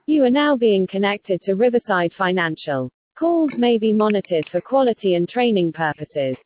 You are now being connected to Riverside Financial. Calls may be monitored for quality and training purposes.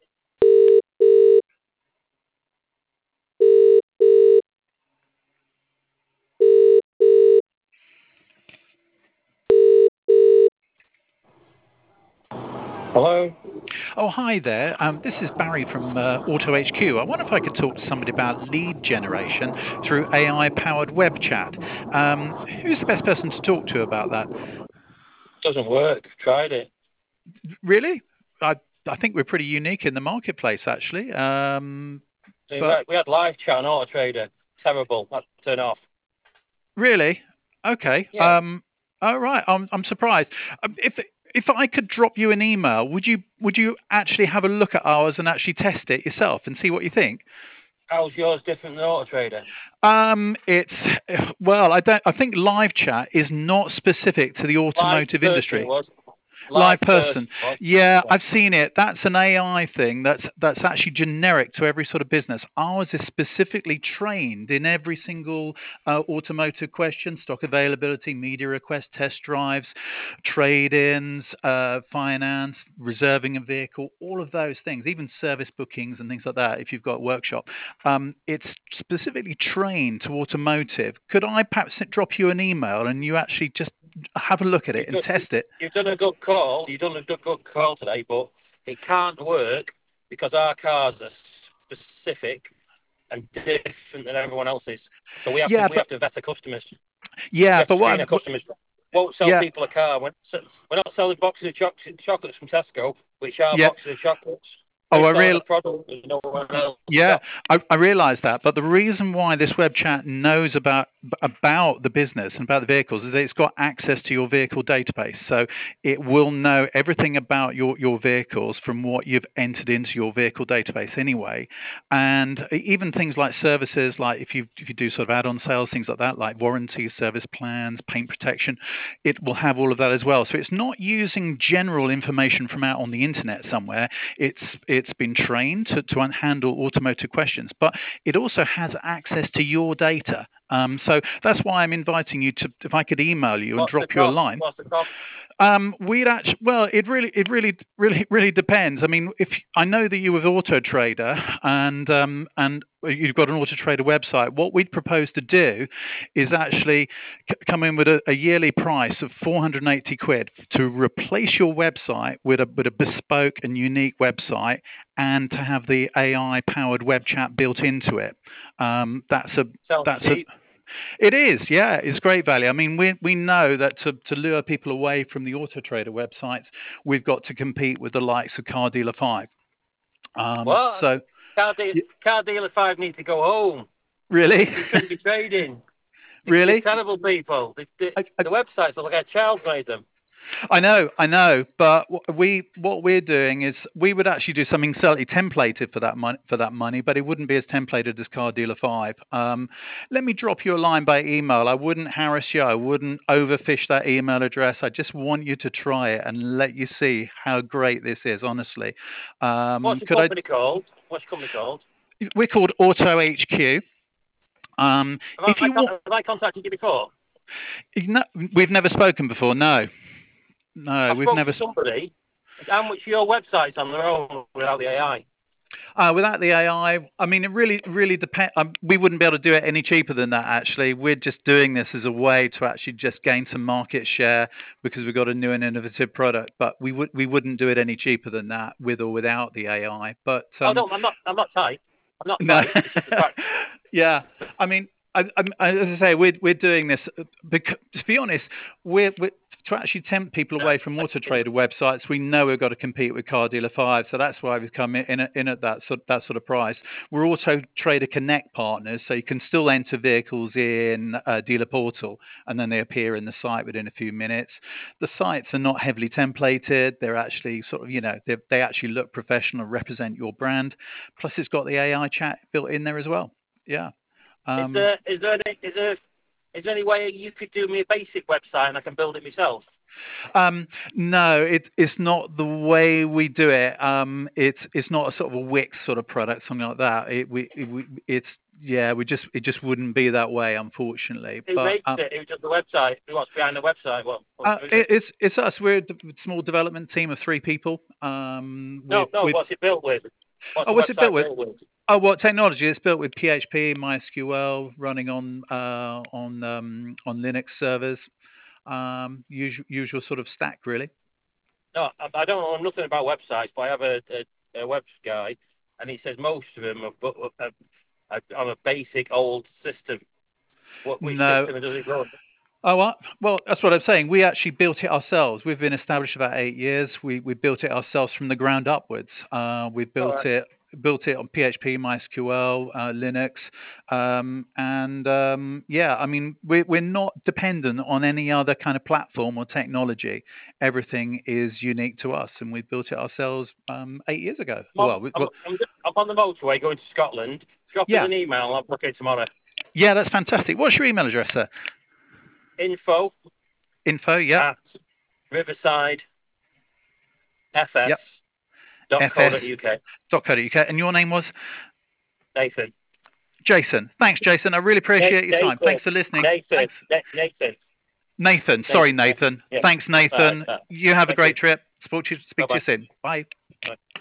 Hello? Oh, hi there. This is Barry from Auto HQ. I wonder if I could talk to somebody about lead generation through AI-powered web chat. Who's the best person to talk to about that? Doesn't work. Tried it. Really? I think we're pretty unique in the marketplace, actually. But We had live chat on Auto Trader. Terrible. Had to turn off. really? Okay. Yeah. All right. I'm surprised. If I could drop you an email, would you actually have a look at ours and actually test it yourself and see what you think? How's yours different than Auto Trader? I think live chat is not specific to the automotive industry. Live person. Yeah, I've seen it. That's an AI thing that's actually generic to every sort of business. Ours is specifically trained in every single automotive question: stock availability, media requests, test drives, trade-ins, finance, reserving a vehicle, all of those things, even service bookings and things like that. If you've got a workshop, it's specifically trained to automotive. Could I perhaps drop you an email and you actually just have a look at it and test it? You've done a good call. You've done a good call today, but it can't work because our cars are specific and different than everyone else's. So we have to vet the customers. Yeah, but what customers won't sell people a car. We're not selling boxes of chocolates from Tesco, which are boxes of chocolates. I realise that, but the reason why this web chat knows about the business and about the vehicles is that it's got access to your vehicle database, so it will know everything about your vehicles from what you've entered into your vehicle database anyway, and even things like services, like if you do sort of add-on sales, things like that, like warranty, service plans, paint protection, it will have all of that as well. So it's not using general information from out on the internet somewhere. It's been trained to handle automotive questions, but it also has access to your data. So that's why I'm inviting you to, if I could email you and drop you a line. What's the cost? It really depends. I mean, if I know that you with Auto Trader and you've got an Auto Trader website, what we'd propose to do is actually come in with a yearly price of 480 quid to replace your website with a bespoke and unique website, and to have the AI powered web chat built into it. It is, yeah, it's great value. I mean, we know that to lure people away from the Auto Trader websites, we've got to compete with the likes of Car Dealer 5. So Car Dealer 5 need to go home. Really? They shouldn't be trading. Really? They're terrible people. The websites look like a child made them. I know, but what we're doing is we would actually do something slightly templated for that money, but it wouldn't be as templated as Car Dealer 5. Let me drop you a line by email. I wouldn't harass you. I wouldn't overfish that email address. I just want you to try it and let you see how great this is. Honestly, what's your company called? We're called Auto HQ. Have I contacted you before? No, we've never spoken before. No, we've never. Somebody. How much your website's on their own without the AI? Without the AI, I mean, it really depends. We wouldn't be able to do it any cheaper than that. Actually, we're just doing this as a way to actually just gain some market share because we've got a new and innovative product. But we wouldn't do it any cheaper than that with or without the AI. But I'm not tight. I'm not tight. It's just a fact. Yeah, I mean, as I say, we're doing this because, to be honest, we're to actually tempt people away from Auto Trader websites. We know we've got to compete with Car Dealer 5, so that's why we've come in at that sort of price. We're Auto Trader Connect partners, so you can still enter vehicles in Dealer Portal, and then they appear in the site within a few minutes. The sites are not heavily templated. They're actually sort of, they actually look professional, represent your brand. Plus, it's got the AI chat built in there as well. Yeah. Is there any way you could do me a basic website and I can build it myself? No, it's not the way we do it. It's not a sort of a Wix sort of product, something like that. It's Yeah, it just wouldn't be that way, unfortunately. Who But makes it? Who does the website? What's behind the website? Who is it? it's us. We're a small development team of 3 people. No. What's it built with? What's the What's it built website with? built with? Oh, what technology? It's built with PHP, MySQL, running on Linux servers. Usual sort of stack, really. No, I don't know nothing about websites, but I have a web guy, and he says most of them are on a basic old system. Which No. system does it run? Oh, well, that's what I'm saying. We actually built it ourselves. We've been established about 8 years. We built it ourselves from the ground upwards. We built Right. it on PHP, MySQL, Linux, yeah. I mean, we're not dependent on any other kind of platform or technology. Everything is unique to us, and we built it ourselves 8 years ago. I'm on the motorway going to Scotland. Drop us Yeah, an email and I'll book it tomorrow. yeah, that's fantastic. What's your email address, sir? Info Yeah. at riverside Yep. fs.co.uk. And your name was? Nathan. Jason. Thanks, Jason. I really appreciate your time. Thanks for listening. Nathan. Sorry, Nathan. Yeah. Thanks, Nathan. Right. You have a Thank great you. trip. Speak to you soon. Bye. Bye.